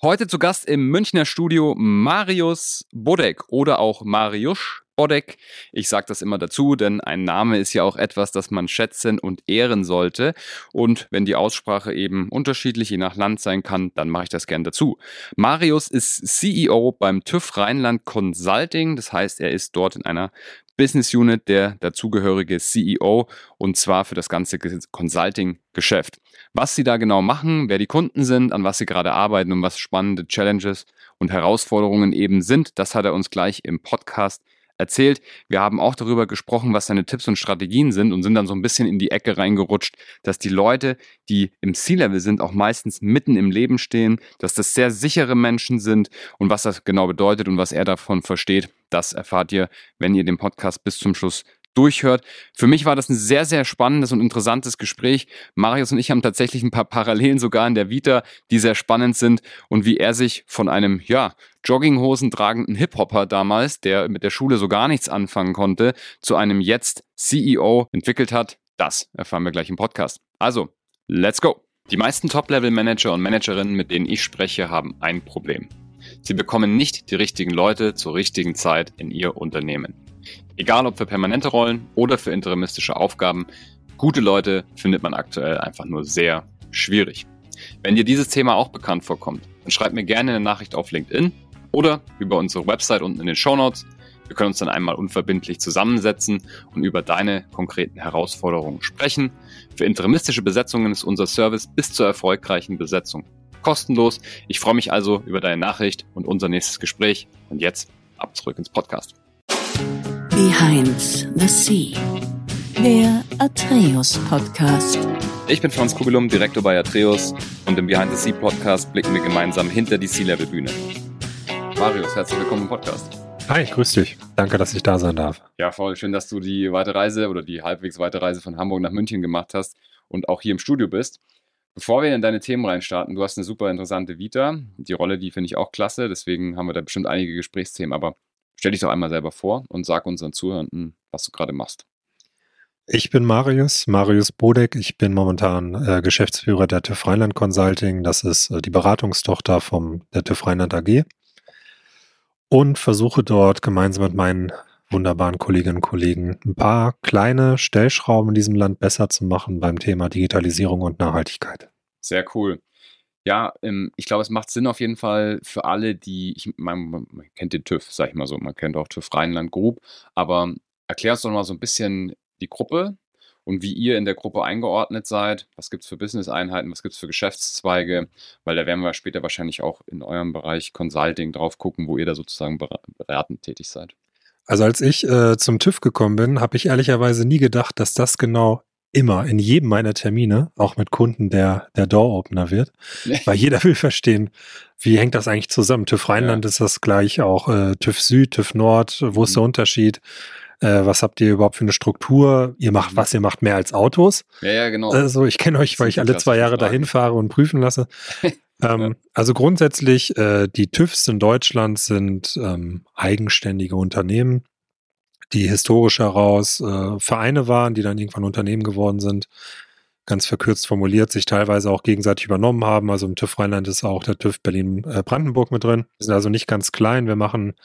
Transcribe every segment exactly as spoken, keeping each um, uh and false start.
Heute zu Gast im Münchner Studio Marius Bodek oder auch Mariusz Bodek. Ich sage das immer dazu, denn ein Name ist ja auch etwas, das man schätzen und ehren sollte. Und wenn die Aussprache eben unterschiedlich je nach Land sein kann, dann mache ich das gern dazu. Marius ist C E O beim TÜV Rheinland Consulting. Das heißt, er ist dort in einer Business Unit der dazugehörige C E O und zwar für das ganze Consulting-Geschäft. Was sie da genau machen, wer die Kunden sind, an was sie gerade arbeiten und was spannende Challenges und Herausforderungen eben sind, das hat er uns gleich im Podcast erzählt. Wir haben auch darüber gesprochen, was seine Tipps und Strategien sind und sind dann so ein bisschen in die Ecke reingerutscht, dass die Leute, die im C-Level sind, auch meistens mitten im Leben stehen, dass das sehr sichere Menschen sind und was das genau bedeutet und was er davon versteht, das erfahrt ihr, wenn ihr den Podcast bis zum Schluss durchhört. Für mich war das ein sehr, sehr spannendes und interessantes Gespräch. Marius und ich haben tatsächlich ein paar Parallelen sogar in der Vita, die sehr spannend sind und wie er sich von einem, ja, Jogginghosen tragenden Hip-Hopper damals, der mit der Schule so gar nichts anfangen konnte, zu einem jetzt C E O entwickelt hat. Das erfahren wir gleich im Podcast. Also, let's go! Die meisten Top-Level-Manager und Managerinnen, mit denen ich spreche, haben ein Problem. Sie bekommen nicht die richtigen Leute zur richtigen Zeit in ihr Unternehmen. Egal ob für permanente Rollen oder für interimistische Aufgaben, gute Leute findet man aktuell einfach nur sehr schwierig. Wenn dir dieses Thema auch bekannt vorkommt, dann schreib mir gerne eine Nachricht auf LinkedIn oder über unsere Website unten in den Shownotes. Wir können uns dann einmal unverbindlich zusammensetzen und über deine konkreten Herausforderungen sprechen. Für interimistische Besetzungen ist unser Service bis zur erfolgreichen Besetzung kostenlos. Ich freue mich also über deine Nachricht und unser nächstes Gespräch. Und jetzt ab zurück ins Podcast. Behind the Sea, der Atreus Podcast. Ich bin Franz Kugelum, Direktor bei Atreus und im Behind the Sea Podcast blicken wir gemeinsam hinter die C-Level-Bühne. Marius, herzlich willkommen im Podcast. Hi, grüß dich. Danke, dass ich da sein darf. Ja, voll schön, dass du die weite Reise oder die halbwegs weite Reise von Hamburg nach München gemacht hast und auch hier im Studio bist. Bevor wir in deine Themen reinstarten, du hast eine super interessante Vita. Die Rolle, die finde ich auch klasse, deswegen haben wir da bestimmt einige Gesprächsthemen, aber stell dich doch einmal selber vor und sag unseren Zuhörenden, was du gerade machst. Ich bin Marius, Marius Bodek. Ich bin momentan äh, Geschäftsführer der TÜV Rheinland Consulting. Das ist äh, die Beratungstochter vom der TÜV Rheinland A G und versuche dort gemeinsam mit meinen wunderbaren Kolleginnen und Kollegen ein paar kleine Stellschrauben in diesem Land besser zu machen beim Thema Digitalisierung und Nachhaltigkeit. Sehr cool. Ja, ähm, ich glaube, es macht Sinn auf jeden Fall für alle, die, ich, man, man kennt den TÜV, sag ich mal so, man kennt auch TÜV Rheinland Group, aber erklär uns doch mal so ein bisschen die Gruppe und wie ihr in der Gruppe eingeordnet seid. Was gibt es für Business-Einheiten, was gibt es für Geschäftszweige, weil da werden wir später wahrscheinlich auch in eurem Bereich Consulting drauf gucken, wo ihr da sozusagen beratend tätig seid. Also als ich äh, zum TÜV gekommen bin, habe ich ehrlicherweise nie gedacht, dass das genau immer in jedem meiner Termine, auch mit Kunden, der der Door-Opener wird, weil jeder will verstehen, wie hängt das eigentlich zusammen. TÜV Rheinland ja. Ist das gleich auch äh, TÜV Süd, TÜV Nord, wo ist mhm. der Unterschied? Äh, was habt ihr überhaupt für eine Struktur? Ihr macht mhm. was, ihr macht mehr als Autos. Ja, ja, genau. Also ich kenne euch, weil ich alle zwei Jahre dahin fahre und prüfen lasse. ähm, ja. Also grundsätzlich, äh, die TÜVs in Deutschland sind ähm, eigenständige Unternehmen, die historisch heraus äh, Vereine waren, die dann irgendwann Unternehmen geworden sind, ganz verkürzt formuliert, sich teilweise auch gegenseitig übernommen haben. Also im TÜV Rheinland ist auch der TÜV Berlin-Brandenburg mit drin. Wir sind also nicht ganz klein. Wir machen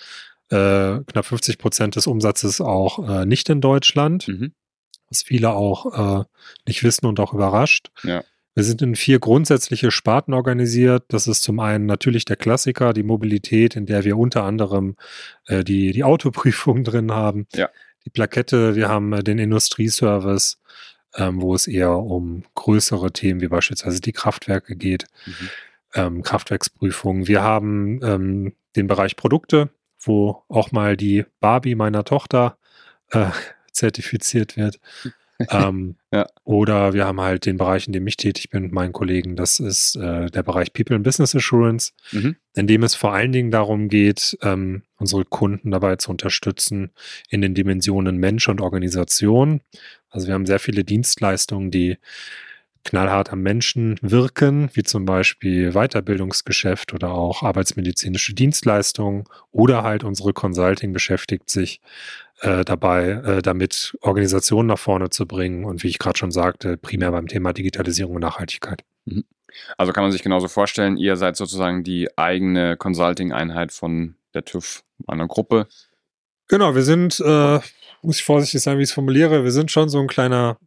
äh, knapp fünfzig Prozent des Umsatzes auch äh, nicht in Deutschland, mhm. was viele auch äh, nicht wissen und auch überrascht. Ja. Wir sind in vier grundsätzliche Sparten organisiert. Das ist zum einen natürlich der Klassiker, die Mobilität, in der wir unter anderem äh, die, die Autoprüfung drin haben. Ja. Die Plakette, wir haben äh, den Industrieservice, ähm, wo es eher um größere Themen wie beispielsweise die Kraftwerke geht, mhm. ähm, Kraftwerksprüfungen. Wir haben ähm, den Bereich Produkte, wo auch mal die Barbie meiner Tochter äh, zertifiziert wird. ähm, ja. Oder wir haben halt den Bereich, in dem ich tätig bin mit meinen Kollegen, das ist äh, der Bereich People and Business Assurance, mhm. in dem es vor allen Dingen darum geht, ähm, unsere Kunden dabei zu unterstützen in den Dimensionen Mensch und Organisation. Also wir haben sehr viele Dienstleistungen, die knallhart am Menschen wirken, wie zum Beispiel Weiterbildungsgeschäft oder auch arbeitsmedizinische Dienstleistungen, oder halt unsere Consulting beschäftigt sich äh, dabei, äh, damit Organisationen nach vorne zu bringen und wie ich gerade schon sagte, primär beim Thema Digitalisierung und Nachhaltigkeit. Also kann man sich genauso vorstellen, ihr seid sozusagen die eigene Consulting-Einheit von der TÜV, einer Gruppe. Genau, wir sind, äh, muss ich vorsichtig sein, wie ich es formuliere, wir sind schon so ein kleiner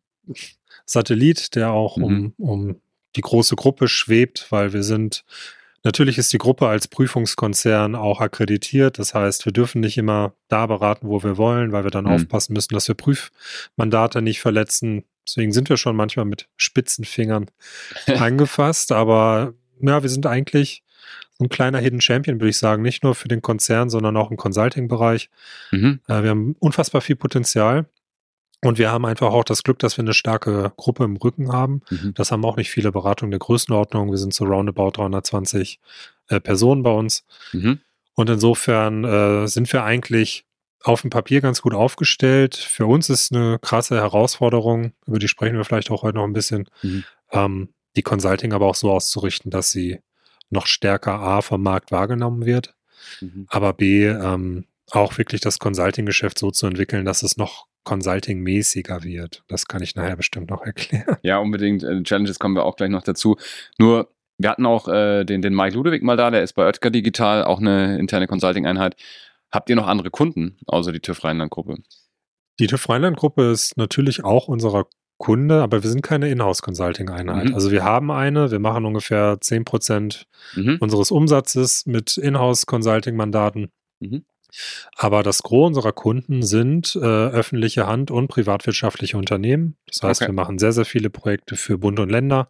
Satellit, der auch Mhm. um, um die große Gruppe schwebt, weil wir sind, natürlich ist die Gruppe als Prüfungskonzern auch akkreditiert. Das heißt, wir dürfen nicht immer da beraten, wo wir wollen, weil wir dann Mhm. aufpassen müssen, dass wir Prüfmandate nicht verletzen. Deswegen sind wir schon manchmal mit spitzen Fingern angefasst. Aber ja, wir sind eigentlich so ein kleiner Hidden Champion, würde ich sagen. Nicht nur für den Konzern, sondern auch im Consulting-Bereich. Mhm. Äh, wir haben unfassbar viel Potenzial. Und wir haben einfach auch das Glück, dass wir eine starke Gruppe im Rücken haben. Mhm. Das haben auch nicht viele Beratungen der Größenordnung. Wir sind so roundabout dreihundertzwanzig äh, Personen bei uns. Mhm. Und insofern äh, sind wir eigentlich auf dem Papier ganz gut aufgestellt. Für uns ist eine krasse Herausforderung, über die sprechen wir vielleicht auch heute noch ein bisschen, Mhm. ähm, die Consulting aber auch so auszurichten, dass sie noch stärker A vom Markt wahrgenommen wird, Mhm. aber B ähm, auch wirklich das Consulting-Geschäft so zu entwickeln, dass es noch Consulting-mäßiger wird. Das kann ich nachher bestimmt noch erklären. Ja, unbedingt. Äh, Challenges kommen wir auch gleich noch dazu. Nur, wir hatten auch äh, den, den Mike Ludewig mal da, der ist bei Oetker Digital, auch eine interne Consulting-Einheit. Habt ihr noch andere Kunden, außer die TÜV Rheinland-Gruppe? Die TÜV Rheinland-Gruppe ist natürlich auch unserer Kunde, aber wir sind keine Inhouse-Consulting-Einheit. Mhm. Also wir haben eine, wir machen ungefähr zehn Prozent Mhm. unseres Umsatzes mit Inhouse-Consulting-Mandaten. Mhm. Aber das Gros unserer Kunden sind äh, öffentliche Hand- und privatwirtschaftliche Unternehmen. Das heißt, Okay. wir machen sehr, sehr viele Projekte für Bund und Länder,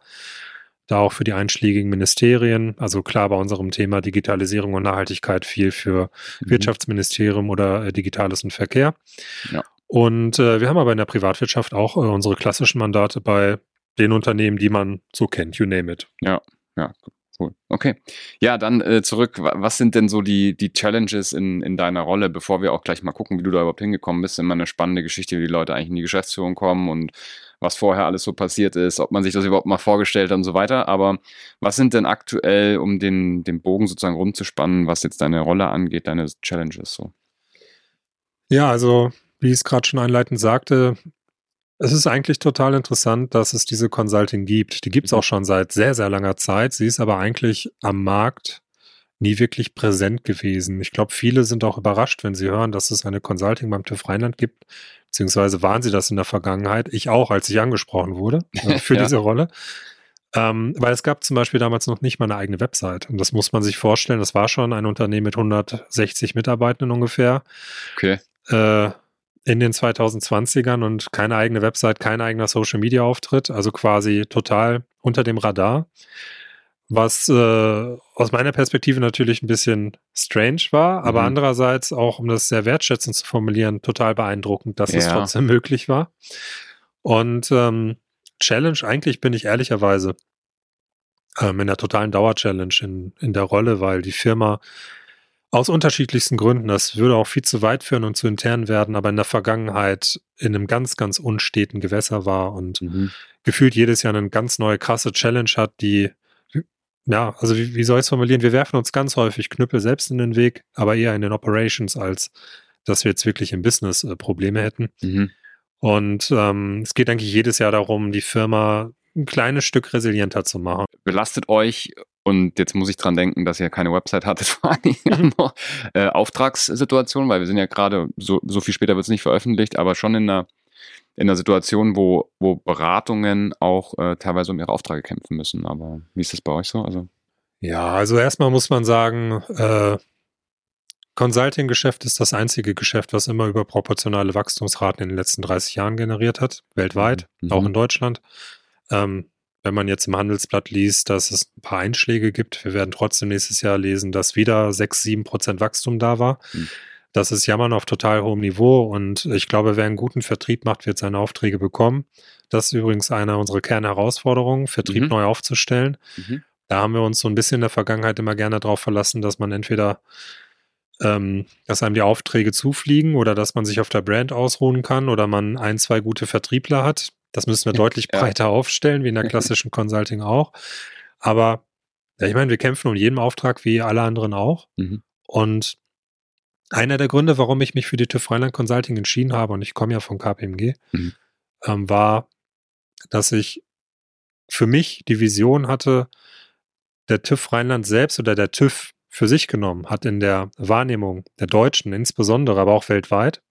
da auch für die einschlägigen Ministerien. Also klar, bei unserem Thema Digitalisierung und Nachhaltigkeit viel für Mhm. Wirtschaftsministerium oder äh, Digitales und Verkehr. Ja. Und äh, wir haben aber in der Privatwirtschaft auch äh, unsere klassischen Mandate bei den Unternehmen, die man so kennt, you name it. Ja, ja, cool. Okay. Ja, dann äh, zurück. Wa- Was sind denn so die, die Challenges in, in deiner Rolle, bevor wir auch gleich mal gucken, wie du da überhaupt hingekommen bist? Immer eine spannende Geschichte, wie die Leute eigentlich in die Geschäftsführung kommen und was vorher alles so passiert ist, ob man sich das überhaupt mal vorgestellt hat und so weiter. Aber was sind denn aktuell, um den, den Bogen sozusagen rumzuspannen, was jetzt deine Rolle angeht, deine Challenges so? Ja, also wie ich es gerade schon einleitend sagte, es ist eigentlich total interessant, dass es diese Consulting gibt. Die gibt es Mhm. auch schon seit sehr, sehr langer Zeit. Sie ist aber eigentlich am Markt nie wirklich präsent gewesen. Ich glaube, viele sind auch überrascht, wenn sie hören, dass es eine Consulting beim TÜV Rheinland gibt, beziehungsweise waren sie das in der Vergangenheit. Ich auch, als ich angesprochen wurde äh, für Ja. diese Rolle. Ähm, weil es gab zum Beispiel damals noch nicht mal eine eigene Website. Und das muss man sich vorstellen. Das war schon ein Unternehmen mit hundertsechzig Mitarbeitenden ungefähr. Okay. Äh, in den zweitausendzwanzigern und keine eigene Website, kein eigener Social-Media-Auftritt, also quasi total unter dem Radar, was äh, aus meiner Perspektive natürlich ein bisschen strange war, aber Mhm. andererseits auch, um das sehr wertschätzend zu formulieren, total beeindruckend, dass es Ja. trotzdem möglich war. Und ähm, Challenge, eigentlich bin ich ehrlicherweise ähm, in der totalen Dauer-Challenge in, in der Rolle, weil die Firma aus unterschiedlichsten Gründen, das würde auch viel zu weit führen und zu intern werden, aber in der Vergangenheit in einem ganz, ganz unsteten Gewässer war und Mhm. gefühlt jedes Jahr eine ganz neue, krasse Challenge hat, die, ja, also wie, wie soll ich es formulieren? Wir werfen uns ganz häufig Knüppel selbst in den Weg, aber eher in den Operations, als dass wir jetzt wirklich im Business äh, Probleme hätten. Mhm. Und ähm, es geht eigentlich jedes Jahr darum, die Firma ein kleines Stück resilienter zu machen. Belastet euch, und jetzt muss ich dran denken, dass ihr keine Website hattet, vor allem noch äh, Auftragssituation, weil wir sind ja gerade, so, so viel später wird es nicht veröffentlicht, aber schon in einer, in einer Situation, wo, wo Beratungen auch äh, teilweise um ihre Aufträge kämpfen müssen. Aber wie ist das bei euch so? Also Ja, also erstmal muss man sagen, äh, Consulting-Geschäft ist das einzige Geschäft, was immer überproportionale Wachstumsraten in den letzten dreißig Jahren generiert hat, weltweit, Mhm. auch in Deutschland. Ähm, wenn man jetzt im Handelsblatt liest, dass es ein paar Einschläge gibt, wir werden trotzdem nächstes Jahr lesen, dass wieder sechs, sieben Prozent Wachstum da war. Mhm. Das ist Jammern auf total hohem Niveau und ich glaube, wer einen guten Vertrieb macht, wird seine Aufträge bekommen. Das ist übrigens eine unserer Kernherausforderungen, Vertrieb Mhm. neu aufzustellen. Mhm. Da haben wir uns so ein bisschen in der Vergangenheit immer gerne darauf verlassen, dass man entweder ähm, dass einem die Aufträge zufliegen oder dass man sich auf der Brand ausruhen kann oder man ein, zwei gute Vertriebler hat. Das müssen wir deutlich Ja. breiter aufstellen, wie in der klassischen Consulting auch. Aber ja, ich meine, wir kämpfen um jeden Auftrag wie alle anderen auch. Mhm. Und einer der Gründe, warum ich mich für die TÜV Rheinland Consulting entschieden habe, und ich komme ja von K P M G, Mhm. ähm, war, dass ich für mich die Vision hatte, der TÜV Rheinland selbst oder der TÜV für sich genommen hat in der Wahrnehmung der Deutschen insbesondere, aber auch weltweit,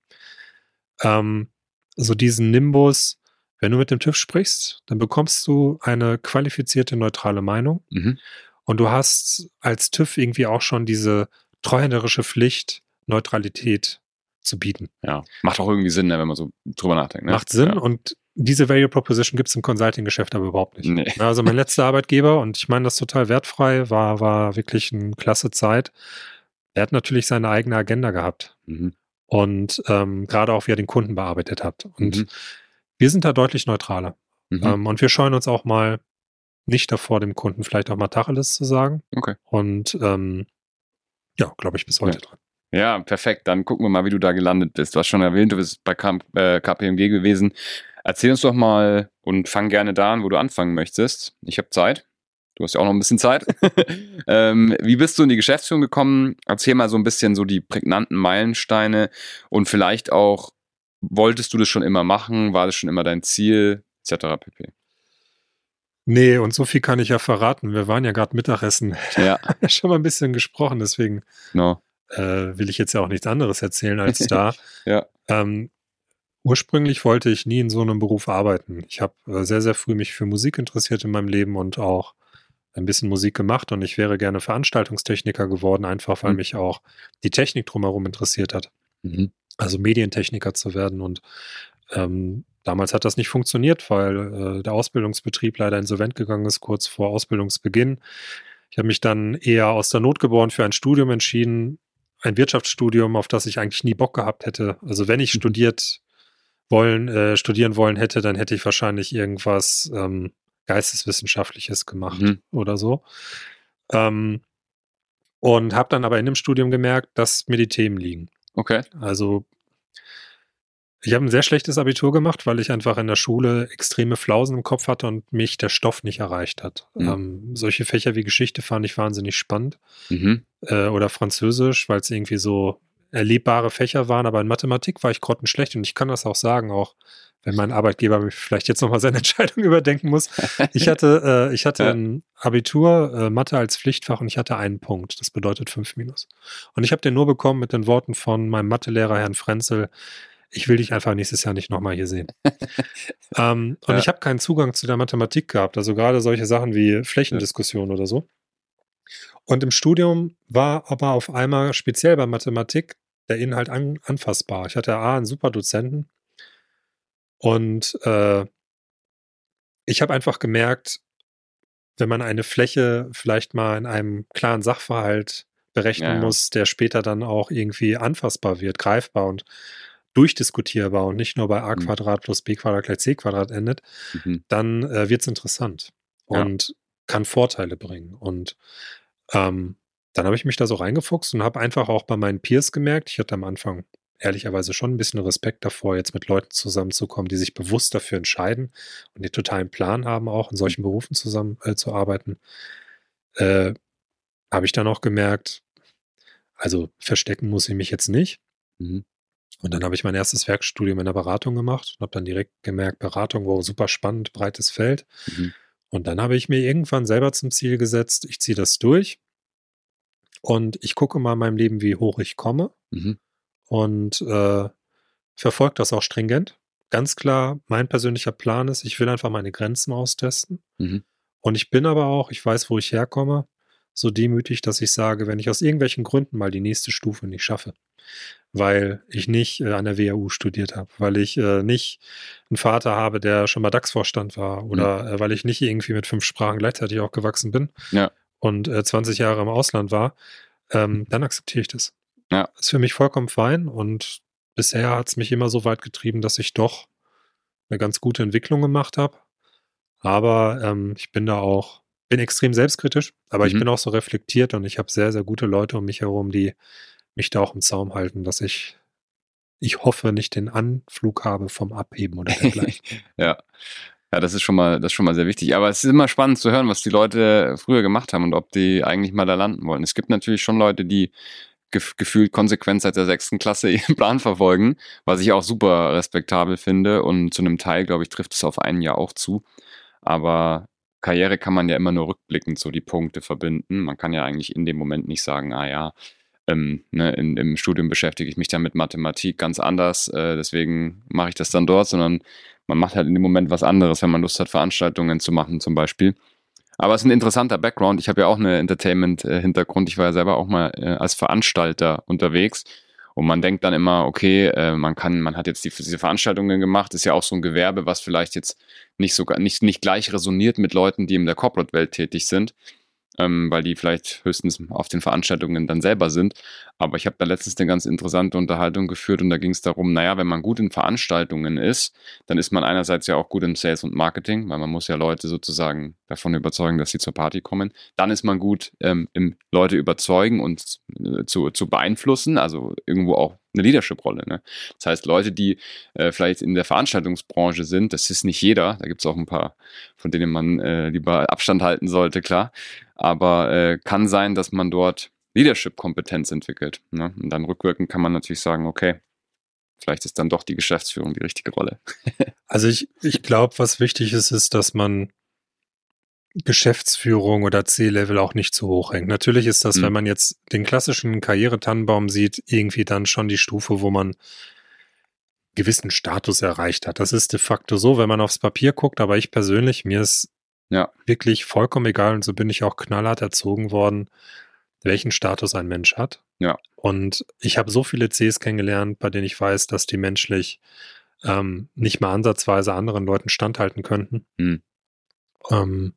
ähm, so diesen Nimbus, wenn du mit dem TÜV sprichst, dann bekommst du eine qualifizierte, neutrale Meinung. Mhm. Und du hast als TÜV irgendwie auch schon diese treuhänderische Pflicht, Neutralität zu bieten. Ja, macht auch irgendwie Sinn, ne, wenn man so drüber nachdenkt. Ne? Macht Sinn ja. und diese Value Proposition gibt es im Consulting-Geschäft aber überhaupt nicht. Nee. Also mein letzter Arbeitgeber, und ich meine das total wertfrei, war, war wirklich eine klasse Zeit. Er hat natürlich seine eigene Agenda gehabt. Mhm. Und ähm, gerade auch, wie er den Kunden bearbeitet hat. Und Mhm. wir sind da deutlich neutraler. Mhm. Ähm, und wir scheuen uns auch mal nicht davor, dem Kunden vielleicht auch mal Tacheles zu sagen. Okay. Und ähm, ja, glaube ich, bis heute ja. dran. Ja, perfekt. Dann gucken wir mal, wie du da gelandet bist. Du hast schon erwähnt, du bist bei K P M G gewesen. Erzähl uns doch mal und fang gerne da an, wo du anfangen möchtest. Ich habe Zeit. Du hast ja auch noch ein bisschen Zeit. ähm, wie bist du in die Geschäftsführung gekommen? Erzähl mal so ein bisschen so die prägnanten Meilensteine und vielleicht auch, wolltest du das schon immer machen? War das schon immer dein Ziel? Etc. pp. Nee, und so viel kann ich ja verraten. Wir waren ja gerade Mittagessen. Ja. Schon mal ein bisschen gesprochen, deswegen no. äh, will ich jetzt ja auch nichts anderes erzählen als da. ja. Ähm, ursprünglich wollte ich nie in so einem Beruf arbeiten. Ich habe äh, sehr, sehr früh mich für Musik interessiert in meinem Leben und auch ein bisschen Musik gemacht und ich wäre gerne Veranstaltungstechniker geworden, einfach weil mhm. mich auch die Technik drumherum interessiert hat. Mhm. Also Medientechniker zu werden und ähm, damals hat das nicht funktioniert, weil äh, der Ausbildungsbetrieb leider insolvent gegangen ist, kurz vor Ausbildungsbeginn. Ich habe mich dann eher aus der Not geboren für ein Studium entschieden, ein Wirtschaftsstudium, auf das ich eigentlich nie Bock gehabt hätte. Also wenn ich mhm. studiert wollen, äh, studieren wollen hätte, dann hätte ich wahrscheinlich irgendwas ähm, Geisteswissenschaftliches gemacht mhm. oder so. Ähm, und habe dann aber in dem Studium gemerkt, dass mir die Themen liegen. Okay. Also ich habe ein sehr schlechtes Abitur gemacht, weil ich einfach in der Schule extreme Flausen im Kopf hatte und mich der Stoff nicht erreicht hat. Mhm. Ähm, solche Fächer wie Geschichte fand ich wahnsinnig spannend. Mhm. Äh, oder Französisch, weil es irgendwie so erlebbare Fächer waren, aber in Mathematik war ich grottenschlecht und ich kann das auch sagen, auch wenn mein Arbeitgeber vielleicht jetzt nochmal seine Entscheidung überdenken muss. Ich hatte, äh, ich hatte ja. ein Abitur, äh, Mathe als Pflichtfach und ich hatte einen Punkt. Das bedeutet fünf Minus. Und ich habe den nur bekommen mit den Worten von meinem Mathelehrer, Herrn Frenzel, ich will dich einfach nächstes Jahr nicht nochmal hier sehen. ähm, und ja. ich habe keinen Zugang zu der Mathematik gehabt, also gerade solche Sachen wie Flächendiskussion ja. oder so. Und im Studium war aber auf einmal speziell bei Mathematik der Inhalt an, anfassbar. Ich hatte A, einen super Dozenten und äh, ich habe einfach gemerkt, wenn man eine Fläche vielleicht mal in einem klaren Sachverhalt berechnen ja, ja. muss, der später dann auch irgendwie anfassbar wird, greifbar und durchdiskutierbar und nicht nur bei a Quadrat plus b Quadrat gleich c Quadrat endet, mhm. dann äh, wird es interessant und ja. kann Vorteile bringen. Und ähm, dann habe ich mich da so reingefuchst und habe einfach auch bei meinen Peers gemerkt, ich hatte am Anfang ehrlicherweise schon ein bisschen Respekt davor, jetzt mit Leuten zusammenzukommen, die sich bewusst dafür entscheiden und den totalen Plan haben, auch in solchen Berufen zusammen äh, zu arbeiten. Äh, habe ich dann auch gemerkt, also verstecken muss ich mich jetzt nicht. Mhm. Und dann habe ich mein erstes Werkstudium in der Beratung gemacht und habe dann direkt gemerkt, Beratung, wow, super spannend, breites Feld. Mhm. Und dann habe ich mir irgendwann selber zum Ziel gesetzt, ich ziehe das durch und ich gucke mal in meinem Leben, wie hoch ich komme mhm. und äh, verfolge das auch stringent. Ganz klar, mein persönlicher Plan ist, ich will einfach meine Grenzen austesten. Mhm. Und ich bin aber auch, ich weiß, wo ich herkomme, so demütig, dass ich sage, wenn ich aus irgendwelchen Gründen mal die nächste Stufe nicht schaffe, weil ich nicht äh, an der W H U studiert habe, weil ich äh, nicht einen Vater habe, der schon mal DAX-Vorstand war oder mhm. äh, weil ich nicht irgendwie mit fünf Sprachen gleichzeitig aufgewachsen bin ja. und äh, zwanzig Jahre im Ausland war, ähm, dann akzeptiere ich das. Ja. Ist für mich vollkommen fein und bisher hat es mich immer so weit getrieben, dass ich doch eine ganz gute Entwicklung gemacht habe, aber ähm, ich bin da auch, bin extrem selbstkritisch, aber mhm. ich bin auch so reflektiert und ich habe sehr, sehr gute Leute um mich herum, die mich da auch im Zaum halten, dass ich, ich hoffe, nicht den Anflug habe vom Abheben oder dergleichen. ja. Ja, das ist schon mal, das ist schon mal sehr wichtig. Aber es ist immer spannend zu hören, was die Leute früher gemacht haben und ob die eigentlich mal da landen wollen. Es gibt natürlich schon Leute, die gef- gefühlt konsequent seit der sechsten Klasse ihren Plan verfolgen, was ich auch super respektabel finde und zu einem Teil, glaube ich, trifft es auf ein Jahr auch zu. Aber Karriere kann man ja immer nur rückblickend so die Punkte verbinden. Man kann ja eigentlich in dem Moment nicht sagen, ah ja, ähm, ne, in, im Studium beschäftige ich mich dann mit Mathematik ganz anders, äh, deswegen mache ich das dann dort, sondern man macht halt in dem Moment was anderes, wenn man Lust hat, Veranstaltungen zu machen zum Beispiel. Aber es ist ein interessanter Background. Ich habe ja auch einen Entertainment-Hintergrund. Ich war ja selber auch mal äh, als Veranstalter unterwegs. Und man denkt dann immer, okay, äh, man kann, man hat jetzt die, diese Veranstaltungen gemacht, ist ja auch so ein Gewerbe, was vielleicht jetzt nicht so nicht, nicht gleich resoniert mit Leuten, die in der Corporate-Welt tätig sind, ähm, weil die vielleicht höchstens auf den Veranstaltungen dann selber sind. Aber ich habe da letztens eine ganz interessante Unterhaltung geführt und da ging es darum, naja, wenn man gut in Veranstaltungen ist, dann ist man einerseits ja auch gut im Sales und Marketing, weil man muss ja Leute sozusagen davon überzeugen, dass sie zur Party kommen. Dann ist man gut ähm, im Leute überzeugen und äh, zu, zu beeinflussen, also irgendwo auch eine Leadership-Rolle. Ne? Das heißt, Leute, die äh, vielleicht in der Veranstaltungsbranche sind, das ist nicht jeder, da gibt es auch ein paar, von denen man äh, lieber Abstand halten sollte, klar. Aber äh, kann sein, dass man dort Leadership-Kompetenz entwickelt. Ne? Und dann rückwirkend kann man natürlich sagen, okay, vielleicht ist dann doch die Geschäftsführung die richtige Rolle. Also ich, ich glaube, was wichtig ist, ist, dass man Geschäftsführung oder C-Level auch nicht zu hoch hängt. Natürlich ist das, mhm. wenn man jetzt den klassischen Karrieretannenbaum sieht, irgendwie dann schon die Stufe, wo man gewissen Status erreicht hat. Das ist de facto so, wenn man aufs Papier guckt, aber ich persönlich, mir ist ja wirklich vollkommen egal und so bin ich auch knallhart erzogen worden, welchen Status ein Mensch hat. Ja. Und ich habe so viele Cs kennengelernt, bei denen ich weiß, dass die menschlich ähm, nicht mal ansatzweise anderen Leuten standhalten könnten. Mhm. Ähm,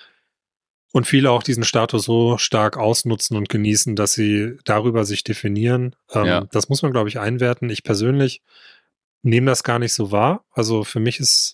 und viele auch diesen Status so stark ausnutzen und genießen, dass sie darüber sich definieren. Ähm, ja. Das muss man, glaube ich, einwerten. Ich persönlich nehme das gar nicht so wahr. Also für mich ist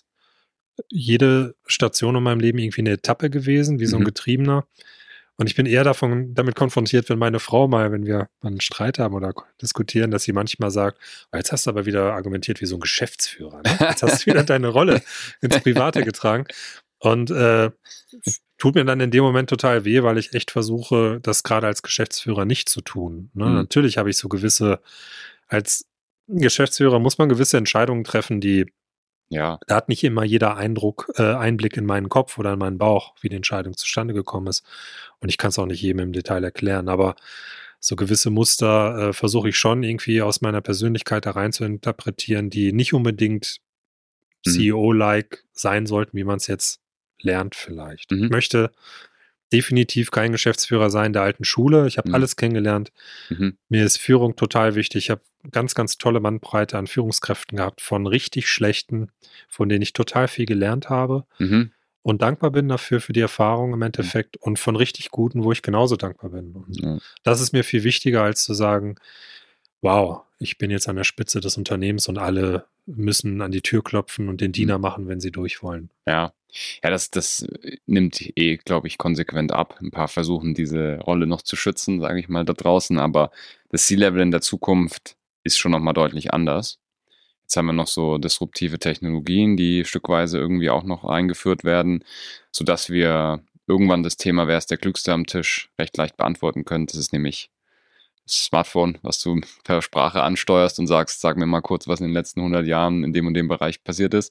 jede Station in meinem Leben irgendwie eine Etappe gewesen, wie so ein Mhm. Getriebener. Und ich bin eher davon, damit konfrontiert, wenn meine Frau mal, wenn wir einen Streit haben oder diskutieren, dass sie manchmal sagt, oh, jetzt hast du aber wieder argumentiert wie so ein Geschäftsführer. Ne? Jetzt hast du wieder deine Rolle ins Private getragen. Und äh, tut mir dann in dem Moment total weh, weil ich echt versuche, das gerade als Geschäftsführer nicht zu tun. Ne? Mhm. Natürlich habe ich so gewisse, als Geschäftsführer muss man gewisse Entscheidungen treffen, die Ja. Da hat nicht immer jeder Eindruck, äh, Einblick in meinen Kopf oder in meinen Bauch, wie die Entscheidung zustande gekommen ist. Und ich kann es auch nicht jedem im Detail erklären, aber so gewisse Muster äh, versuche ich schon irgendwie aus meiner Persönlichkeit da rein zu interpretieren, die nicht unbedingt Mhm. C E O-like sein sollten, wie man es jetzt lernt vielleicht. Mhm. Ich möchte definitiv kein Geschäftsführer sein der alten Schule. Ich habe Mhm. alles kennengelernt. Mhm. Mir ist Führung total wichtig. Ich habe ganz, ganz tolle Bandbreite an Führungskräften gehabt, von richtig schlechten, von denen ich total viel gelernt habe Mhm. und dankbar bin dafür, für die Erfahrung im Endeffekt, und von richtig guten, wo ich genauso dankbar bin. Und Ja. das ist mir viel wichtiger, als zu sagen, wow, ich bin jetzt an der Spitze des Unternehmens und alle müssen an die Tür klopfen und den Diener machen, wenn sie durch wollen. Ja, ja, das, das nimmt eh, glaube ich, konsequent ab. Ein paar versuchen, diese Rolle noch zu schützen, sage ich mal, da draußen, aber das C-Level in der Zukunft ist schon nochmal deutlich anders. Jetzt haben wir noch so disruptive Technologien, die stückweise irgendwie auch noch eingeführt werden, sodass wir irgendwann das Thema, wer ist der Klügste am Tisch, recht leicht beantworten können. Das ist nämlich das Smartphone, was du per Sprache ansteuerst und sagst, sag mir mal kurz, was in den letzten hundert Jahren in dem und dem Bereich passiert ist.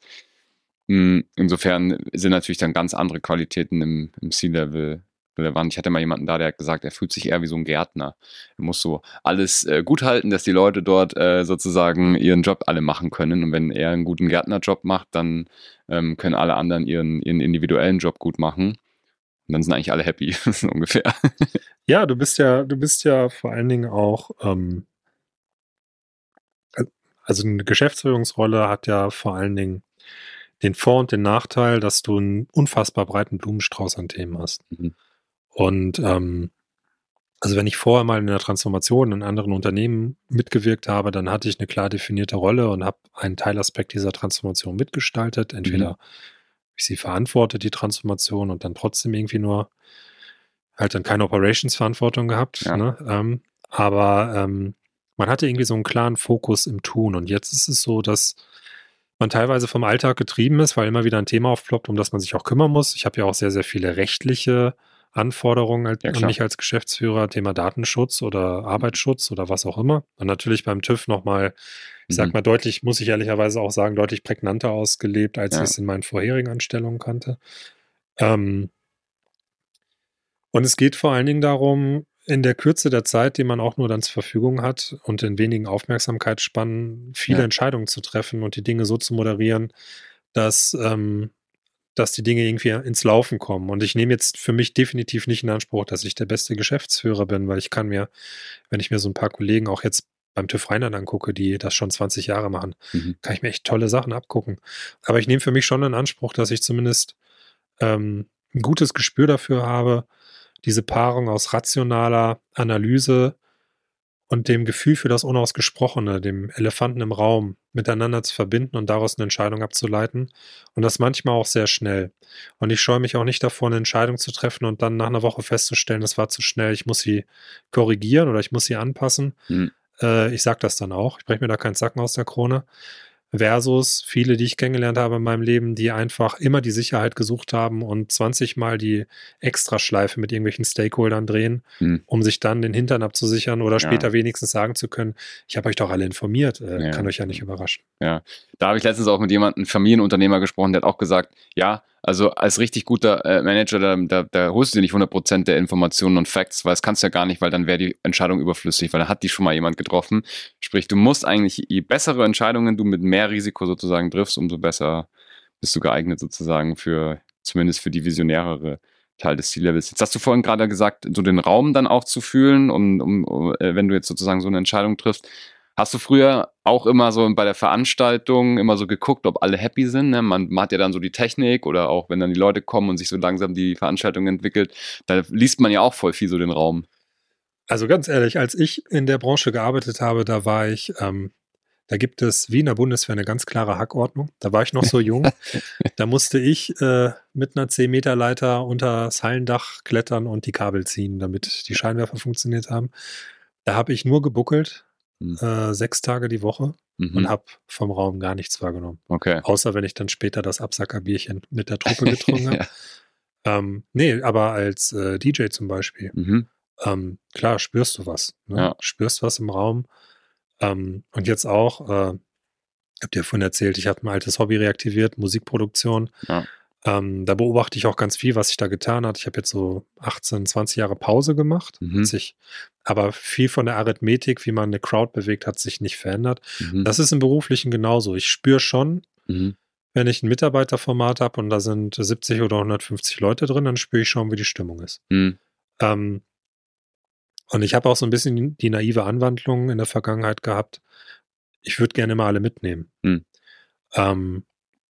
Insofern sind natürlich dann ganz andere Qualitäten im, im C-Level relevant. Ich hatte mal jemanden da, der hat gesagt, er fühlt sich eher wie so ein Gärtner. Er muss so alles äh, gut halten, dass die Leute dort äh, sozusagen ihren Job alle machen können. Und wenn er einen guten Gärtnerjob macht, dann ähm, können alle anderen ihren, ihren individuellen Job gut machen. Und dann sind eigentlich alle happy, so ungefähr. Ja, du bist ja, du bist ja vor allen Dingen auch, ähm, also eine Geschäftsführungsrolle hat ja vor allen Dingen den Vor- und den Nachteil, dass du einen unfassbar breiten Blumenstrauß an Themen hast. Mhm. Und ähm, also wenn ich vorher mal in der Transformation in anderen Unternehmen mitgewirkt habe, dann hatte ich eine klar definierte Rolle und habe einen Teilaspekt dieser Transformation mitgestaltet. Entweder Mhm. ich sie verantwortet, die Transformation, und dann trotzdem irgendwie nur halt dann keine Operations-Verantwortung gehabt. Ja. Ne? Ähm, aber ähm, man hatte irgendwie so einen klaren Fokus im Tun. Und jetzt ist es so, dass man teilweise vom Alltag getrieben ist, weil immer wieder ein Thema aufploppt, um das man sich auch kümmern muss. Ich habe ja auch sehr, sehr viele rechtliche Anforderungen als, Ja, an klar. mich als Geschäftsführer, Thema Datenschutz oder Arbeitsschutz oder was auch immer. Und natürlich beim TÜV nochmal, ich sag Mhm. mal deutlich, muss ich ehrlicherweise auch sagen, deutlich prägnanter ausgelebt, als Ja. ich es in meinen vorherigen Anstellungen kannte. Ähm, und es geht vor allen Dingen darum, in der Kürze der Zeit, die man auch nur dann zur Verfügung hat und in wenigen Aufmerksamkeitsspannen viele Ja. Entscheidungen zu treffen und die Dinge so zu moderieren, dass, ähm, dass die Dinge irgendwie ins Laufen kommen. Und ich nehme jetzt für mich definitiv nicht in Anspruch, dass ich der beste Geschäftsführer bin, weil ich kann mir, wenn ich mir so ein paar Kollegen auch jetzt beim TÜV Rheinland angucke, die das schon zwanzig Jahre machen, Mhm. kann ich mir echt tolle Sachen abgucken. Aber ich nehme für mich schon in Anspruch, dass ich zumindest ähm, ein gutes Gespür dafür habe, diese Paarung aus rationaler Analyse und dem Gefühl für das Unausgesprochene, dem Elefanten im Raum, miteinander zu verbinden und daraus eine Entscheidung abzuleiten. Und das manchmal auch sehr schnell. Und ich scheue mich auch nicht davor, eine Entscheidung zu treffen und dann nach einer Woche festzustellen, das war zu schnell, ich muss sie korrigieren oder ich muss sie anpassen. Mhm. Äh, ich sage das dann auch. Ich breche mir da keinen Zacken aus der Krone. Versus viele, die ich kennengelernt habe in meinem Leben, die einfach immer die Sicherheit gesucht haben und zwanzig Mal die Extraschleife mit irgendwelchen Stakeholdern drehen, Mhm. um sich dann den Hintern abzusichern oder Ja. später wenigstens sagen zu können, ich habe euch doch alle informiert, äh, Ja. kann euch ja nicht überraschen. Ja, da habe ich letztens auch mit jemandem, einem Familienunternehmer gesprochen, der hat auch gesagt, ja, also als richtig guter äh, Manager, da, da, da holst du dir nicht hundert Prozent der Informationen und Facts, weil das kannst du ja gar nicht, weil dann wäre die Entscheidung überflüssig, weil dann hat die schon mal jemand getroffen. Sprich, du musst eigentlich, je bessere Entscheidungen du mit mehr Risiko sozusagen triffst, umso besser bist du geeignet sozusagen für, zumindest für die visionärere Teil des C-Levels. Jetzt hast du vorhin gerade gesagt, so den Raum dann auch zu fühlen, um, um, um äh, wenn du jetzt sozusagen so eine Entscheidung triffst. Hast du früher auch immer so bei der Veranstaltung immer so geguckt, ob alle happy sind? Ne? Man, man hat ja dann so die Technik oder auch wenn dann die Leute kommen und sich so langsam die Veranstaltung entwickelt, da liest man ja auch voll viel so den Raum. Also ganz ehrlich, als ich in der Branche gearbeitet habe, da war ich, ähm, da gibt es wie in der Bundeswehr eine ganz klare Hackordnung. Da war ich noch so jung. Da musste ich äh, mit einer zehn Meter Leiter unter das Hallendach klettern und die Kabel ziehen, damit die Scheinwerfer funktioniert haben. Da habe ich nur gebuckelt, Mhm. äh, sechs Tage die Woche Mhm. und habe vom Raum gar nichts wahrgenommen. Okay. Außer wenn ich dann später das Absackerbierchen mit der Truppe getrunken habe. Ja. Ähm, nee, aber als äh, D J zum Beispiel, Mhm. ähm, klar, spürst du was. Ne? Ja. Spürst was im Raum. Ähm, und jetzt auch, äh, ich habe dir vorhin erzählt, ich habe ein altes Hobby reaktiviert, Musikproduktion. Ja. Ähm, da beobachte ich auch ganz viel, was sich da getan hat. Ich habe jetzt so achtzehn, zwanzig Jahre Pause gemacht. Mhm. Hat sich, aber viel von der Arithmetik, wie man eine Crowd bewegt, hat sich nicht verändert. Mhm. Das ist im Beruflichen genauso. Ich spüre schon, Mhm. wenn ich ein Mitarbeiterformat habe und da sind siebzig oder hundertfünfzig Leute drin, dann spüre ich schon, wie die Stimmung ist. Mhm. Ähm, und ich habe auch so ein bisschen die naive Anwandlung in der Vergangenheit gehabt. Ich würde gerne mal alle mitnehmen. Mhm. Ähm,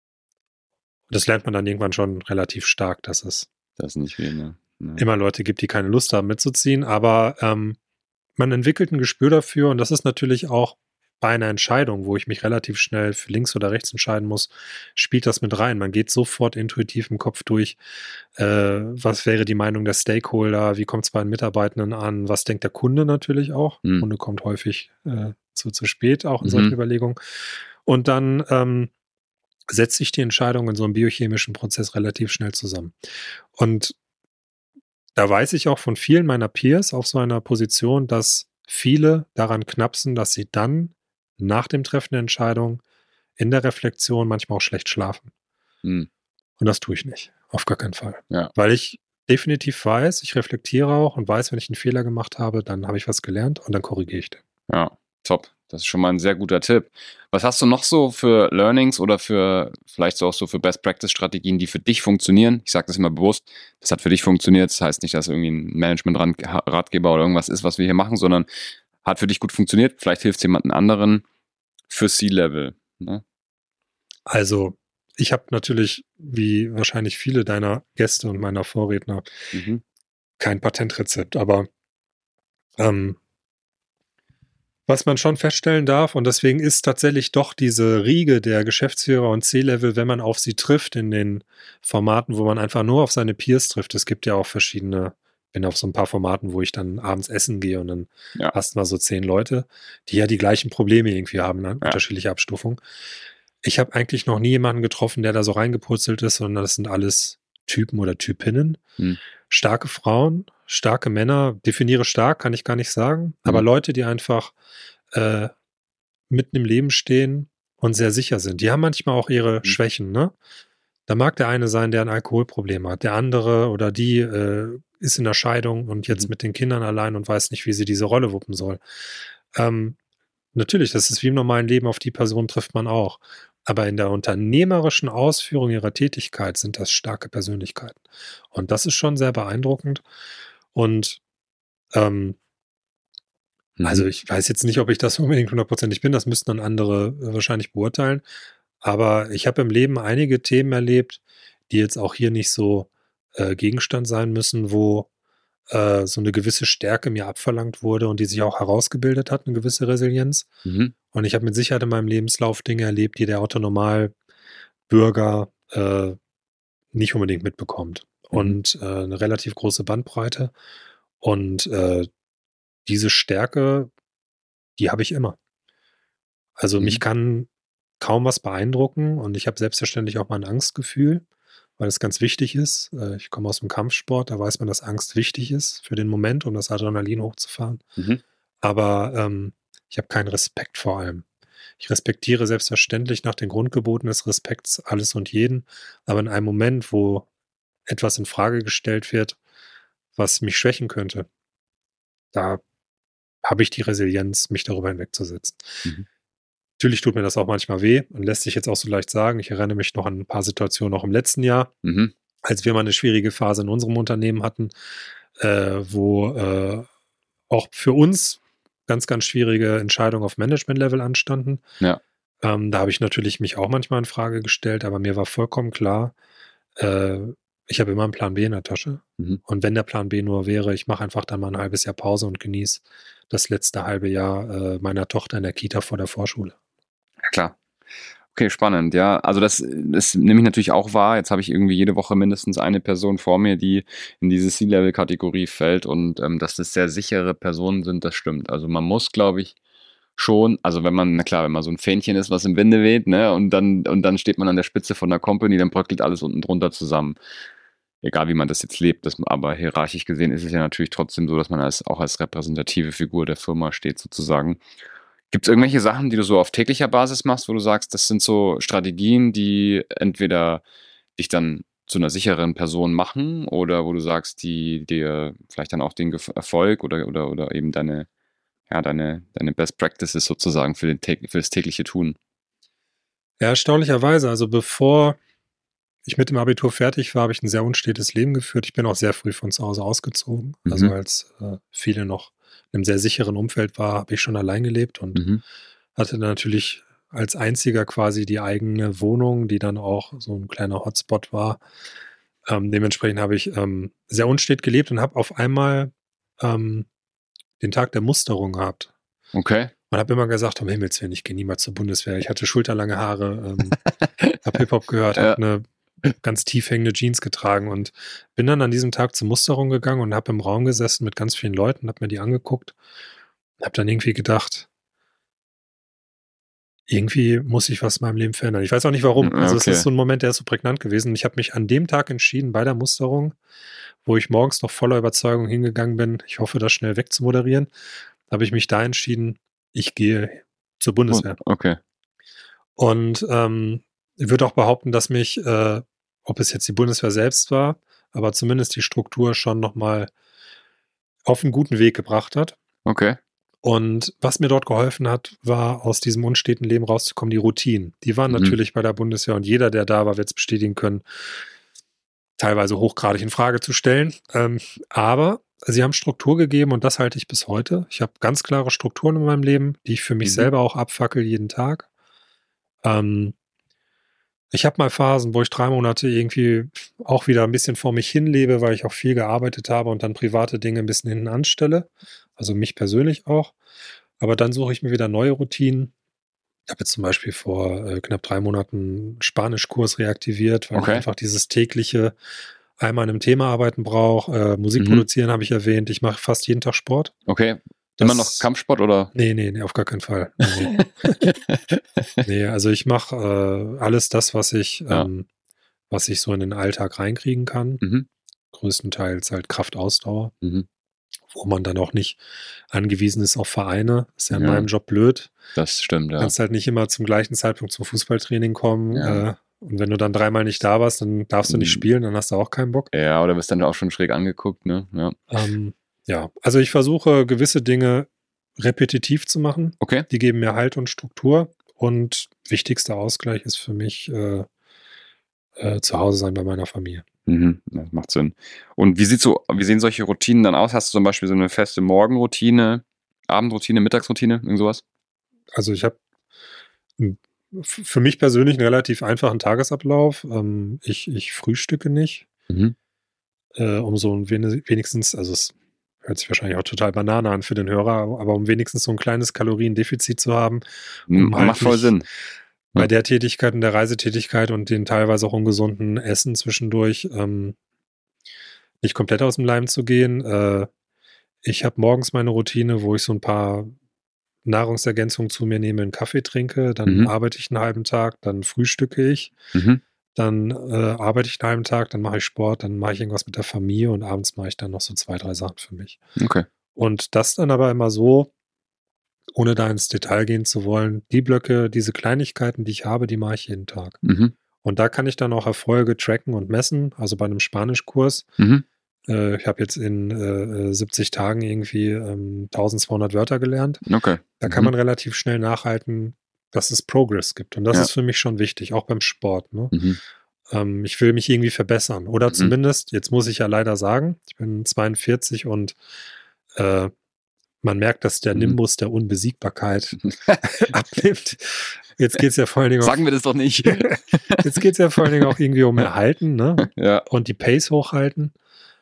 das lernt man dann irgendwann schon relativ stark, dass es Das ist nicht viel, ne? Ja. immer Leute gibt, die keine Lust haben mitzuziehen. Aber ähm, man entwickelt ein Gespür dafür und das ist natürlich auch bei einer Entscheidung, wo ich mich relativ schnell für links oder rechts entscheiden muss, spielt das mit rein. Man geht sofort intuitiv im Kopf durch, äh, was wäre die Meinung der Stakeholder, wie kommt es bei den Mitarbeitenden an, was denkt der Kunde natürlich auch. Mhm. Kunde kommt häufig äh, zu, zu spät, auch in Mhm. solchen Überlegungen. Und dann ähm, setzt sich die Entscheidung in so einem biochemischen Prozess relativ schnell zusammen. Und da weiß ich auch von vielen meiner Peers auf so einer Position, dass viele daran knapsen, dass sie dann nach dem Treffen der Entscheidung in der Reflexion manchmal auch schlecht schlafen. Mhm. Und das tue ich nicht. Auf gar keinen Fall. Ja. Weil ich definitiv weiß, ich reflektiere auch und weiß, wenn ich einen Fehler gemacht habe, dann habe ich was gelernt und dann korrigiere ich den. Ja, top. Das ist schon mal ein sehr guter Tipp. Was hast du noch so für Learnings oder für vielleicht so auch so für Best-Practice-Strategien, die für dich funktionieren? Ich sage das immer bewusst, das hat für dich funktioniert. Das heißt nicht, dass irgendwie ein Management-Ratgeber oder irgendwas ist, was wir hier machen, sondern hat für dich gut funktioniert. Vielleicht hilft es jemandem anderen für C-Level. Ne? Also, ich habe natürlich, wie wahrscheinlich viele deiner Gäste und meiner Vorredner, Mhm. kein Patentrezept, aber ähm, was man schon feststellen darf, und deswegen ist tatsächlich doch diese Riege der Geschäftsführer und C-Level, wenn man auf sie trifft in den Formaten, wo man einfach nur auf seine Peers trifft. Es gibt ja auch verschiedene, bin auf so ein paar Formaten, wo ich dann abends essen gehe und dann Ja. hast du mal so zehn Leute, die ja die gleichen Probleme irgendwie haben, ne? Ja. Unterschiedliche Abstufungen. Ich habe eigentlich noch nie jemanden getroffen, der da so reingepurzelt ist, sondern das sind alles Typen oder Typinnen. Mhm. Starke Frauen, starke Männer, definiere stark, kann ich gar nicht sagen, aber Mhm. Leute, die einfach äh, mitten im Leben stehen und sehr sicher sind. Die haben manchmal auch ihre Mhm. Schwächen, ne? Da mag der eine sein, der ein Alkoholproblem hat. Der andere oder die äh, ist in der Scheidung und jetzt Mhm. mit den Kindern allein und weiß nicht, wie sie diese Rolle wuppen soll. Ähm, natürlich, das ist wie im normalen Leben, auf die Person trifft man auch. Aber in der unternehmerischen Ausführung ihrer Tätigkeit sind das starke Persönlichkeiten. Und das ist schon sehr beeindruckend. Und ähm, Mhm. also ich weiß jetzt nicht, ob ich das unbedingt hundertprozentig bin. Das müssten dann andere äh, wahrscheinlich beurteilen. Aber ich habe im Leben einige Themen erlebt, die jetzt auch hier nicht so äh, Gegenstand sein müssen, wo äh, so eine gewisse Stärke mir abverlangt wurde und die sich auch herausgebildet hat, eine gewisse Resilienz. Mhm. Und ich habe mit Sicherheit in meinem Lebenslauf Dinge erlebt, die der Autonormalbürger äh, nicht unbedingt mitbekommt. Mhm. Und äh, eine relativ große Bandbreite. Und äh, diese Stärke, die habe ich immer. Also mich Mhm. kann kaum was beeindrucken und ich habe selbstverständlich auch mal ein Angstgefühl, weil es ganz wichtig ist. Äh, Ich komme aus dem Kampfsport, da weiß man, dass Angst wichtig ist für den Moment, um das Adrenalin hochzufahren. Mhm. Aber ähm, ich habe keinen Respekt vor allem. Ich respektiere selbstverständlich nach den Grundgeboten des Respekts alles und jeden, aber in einem Moment, wo etwas in Frage gestellt wird, was mich schwächen könnte, da habe ich die Resilienz, mich darüber hinwegzusetzen. Mhm. Natürlich tut mir das auch manchmal weh und lässt sich jetzt auch so leicht sagen. Ich erinnere mich noch an ein paar Situationen auch im letzten Jahr, Mhm. als wir mal eine schwierige Phase in unserem Unternehmen hatten, äh, wo äh, auch für uns ganz, ganz schwierige Entscheidungen auf Management-Level anstanden. Ja. Ähm, da habe ich natürlich mich auch manchmal in Frage gestellt, aber mir war vollkommen klar, äh, ich habe immer einen Plan B in der Tasche. Mhm. Und wenn der Plan B nur wäre, ich mache einfach dann mal ein halbes Jahr Pause und genieße das letzte halbe Jahr äh, meiner Tochter in der Kita vor der Vorschule. Ja, klar. Okay, spannend, ja. Also das, das nehme ich natürlich auch wahr. Jetzt habe ich irgendwie jede Woche mindestens eine Person vor mir, die in diese C-Level-Kategorie fällt und ähm, dass das sehr sichere Personen sind, das stimmt. Also man muss, glaube ich, schon, also wenn man, na klar, wenn man so ein Fähnchen ist, was im Winde weht, ne, und dann, und dann steht man an der Spitze von der Company, dann bröckelt alles unten drunter zusammen. Egal wie man das jetzt lebt, das, aber hierarchisch gesehen ist es ja natürlich trotzdem so, dass man als, auch als repräsentative Figur der Firma steht, sozusagen. Gibt es irgendwelche Sachen, die du so auf täglicher Basis machst, wo du sagst, das sind so Strategien, die entweder dich dann zu einer sicheren Person machen oder wo du sagst, die dir vielleicht dann auch den Gef- Erfolg oder, oder, oder eben deine, ja, deine, deine Best Practices sozusagen für, den, tä- für das tägliche Tun? Ja, erstaunlicherweise, also bevor ich mit dem Abitur fertig war, habe ich ein sehr unstetes Leben geführt. Ich bin auch sehr früh von zu Hause ausgezogen. Also Mhm. als äh, viele noch in einem sehr sicheren Umfeld war, habe ich schon allein gelebt und Mhm. hatte dann natürlich als einziger quasi die eigene Wohnung, die dann auch so ein kleiner Hotspot war. Ähm, dementsprechend habe ich ähm, sehr unstet gelebt und habe auf einmal ähm, den Tag der Musterung gehabt. Okay. Man hat immer gesagt, um Himmels Willen, ich gehe niemals zur Bundeswehr. Ich hatte schulterlange Haare, ähm, habe Hip-Hop gehört, Ja. habe eine ganz tief hängende Jeans getragen und bin dann an diesem Tag zur Musterung gegangen und habe im Raum gesessen mit ganz vielen Leuten, habe mir die angeguckt und habe dann irgendwie gedacht, irgendwie muss ich was in meinem Leben verändern. Ich weiß auch nicht warum. Also es Okay. ist so ein Moment, der ist so prägnant gewesen. Ich habe mich an dem Tag entschieden bei der Musterung, wo ich morgens noch voller Überzeugung hingegangen bin, ich hoffe, das schnell wegzumoderieren, habe ich mich da entschieden, ich gehe zur Bundeswehr. Okay. Und ähm, ich würde auch behaupten, dass mich, äh, ob es jetzt die Bundeswehr selbst war, aber zumindest die Struktur schon nochmal auf einen guten Weg gebracht hat. Okay. Und was mir dort geholfen hat, war aus diesem unsteten Leben rauszukommen, die Routinen. Die waren Mhm. natürlich bei der Bundeswehr und jeder, der da war, wird es bestätigen können, teilweise hochgradig in Frage zu stellen. Ähm, aber sie haben Struktur gegeben und das halte ich bis heute. Ich habe ganz klare Strukturen in meinem Leben, die ich für mich Mhm. selber auch abfackel jeden Tag. Ähm, Ich habe mal Phasen, wo ich drei Monate irgendwie auch wieder ein bisschen vor mich hinlebe, weil ich auch viel gearbeitet habe und dann private Dinge ein bisschen hinten anstelle. Also mich persönlich auch. Aber dann suche ich mir wieder neue Routinen. Ich habe jetzt zum Beispiel vor äh, knapp drei Monaten einen Spanischkurs reaktiviert, weil ich Okay. einfach dieses tägliche einmal an einem Thema arbeiten brauche. Äh, Musik Mhm. produzieren habe ich erwähnt. Ich mache fast jeden Tag Sport. Okay. Immer noch Das, Kampfsport oder? nee, nee, nee, auf gar keinen Fall. Nee, nee. Nee, also ich mache äh, alles das, was ich, Ja. ähm, was ich so in den Alltag reinkriegen kann. Mhm. Größtenteils halt Kraftausdauer, Mhm. wo man dann auch nicht angewiesen ist auf Vereine. Ist ja in Ja. meinem Job blöd. Das stimmt, Du ja. kannst halt nicht immer zum gleichen Zeitpunkt zum Fußballtraining kommen. Ja. Äh, Und wenn du dann dreimal nicht da warst, dann darfst du nicht spielen, dann hast du auch keinen Bock. Ja, oder bist dann auch schon schräg angeguckt, ne? Ja, ähm, ja. Also ich versuche gewisse Dinge repetitiv zu machen. Okay. Die geben mir Halt und Struktur. Und wichtigster Ausgleich ist für mich äh, äh, zu Hause sein bei meiner Familie. Mhm, das macht Sinn. Und wie sieht so, wie sehen solche Routinen dann aus? Hast du zum Beispiel so eine feste Morgenroutine, Abendroutine, Mittagsroutine, irgend sowas? Also ich habe für mich persönlich einen relativ einfachen Tagesablauf. Ähm, ich, ich frühstücke nicht, Mhm. äh, um so ein wen wenigstens, also es hört sich wahrscheinlich auch total Banane an für den Hörer, aber um wenigstens so ein kleines Kaloriendefizit zu haben. Um halt macht voll Sinn. Bei ja. der Tätigkeit und der Reisetätigkeit und den teilweise auch ungesunden Essen zwischendurch ähm, nicht komplett aus dem Leim zu gehen. Äh, ich habe morgens meine Routine, wo ich so ein paar Nahrungsergänzungen zu mir nehme, einen Kaffee trinke, dann mhm. arbeite ich einen halben Tag, dann frühstücke ich, mhm. dann äh, arbeite ich einen halben Tag, dann mache ich Sport, dann mache ich irgendwas mit der Familie und abends mache ich dann noch so zwei, drei Sachen für mich. Okay. Und das dann aber immer so, ohne da ins Detail gehen zu wollen, die Blöcke, diese Kleinigkeiten, die ich habe, die mache ich jeden Tag. Mhm. Und da kann ich dann auch Erfolge tracken und messen, also bei einem Spanischkurs. Mhm. Äh, ich habe jetzt in äh, siebzig Tagen irgendwie ähm, eintausendzweihundert Wörter gelernt. Okay. Da kann mhm. man relativ schnell nachhalten, dass es Progress gibt. Und das ja. ist für mich schon wichtig, auch beim Sport. Ne? Mhm. Ähm, ich will mich irgendwie verbessern. Oder mhm. zumindest, jetzt muss ich ja leider sagen, ich bin zweiundvierzig und äh, man merkt, dass der mhm. Nimbus der Unbesiegbarkeit abnimmt. Jetzt geht es ja vor allen Dingen auch, sagen wir das doch nicht. Jetzt geht es ja vor allen Dingen auch irgendwie um Erhalten, ne? Ja. Und die Pace hochhalten.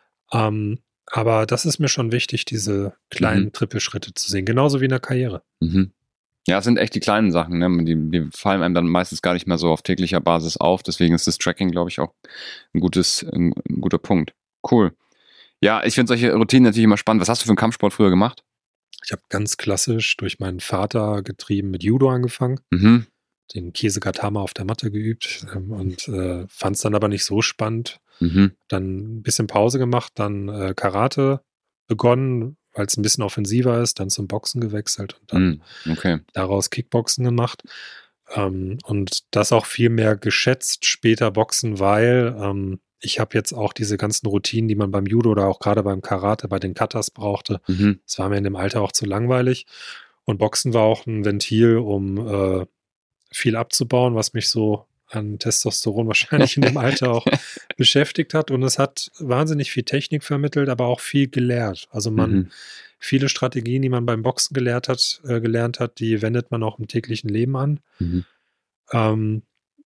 Ähm, aber das ist mir schon wichtig, diese kleinen mhm. Trippelschritte zu sehen. Genauso wie in der Karriere. Mhm. Ja, es sind echt die kleinen Sachen, ne? Die, die fallen einem dann meistens gar nicht mehr so auf täglicher Basis auf. Deswegen ist das Tracking, glaube ich, auch ein, gutes, ein, ein guter Punkt. Cool. Ja, ich finde solche Routinen natürlich immer spannend. Was hast du für einen Kampfsport früher gemacht? Ich habe ganz klassisch durch meinen Vater getrieben mit Judo angefangen. Mhm. Den Käsegatama auf der Matte geübt ähm, und äh, fand es dann aber nicht so spannend. Mhm. Dann ein bisschen Pause gemacht, dann äh, Karate begonnen, weil es ein bisschen offensiver ist, dann zum Boxen gewechselt und dann mhm. okay. daraus Kickboxen gemacht. Ähm, und das auch viel mehr geschätzt, später Boxen, weil ähm, ich habe jetzt auch diese ganzen Routinen, die man beim Judo oder auch gerade beim Karate, bei den Katas brauchte. Mhm. Das war mir in dem Alter auch zu langweilig. Und Boxen war auch ein Ventil, um äh, viel abzubauen, was mich so an Testosteron wahrscheinlich in dem Alter auch beschäftigt hat. Und es hat wahnsinnig viel Technik vermittelt, aber auch viel gelehrt. Also man, mhm. viele Strategien, die man beim Boxen gelehrt hat, äh, gelernt hat, die wendet man auch im täglichen Leben an. Mhm. Ähm,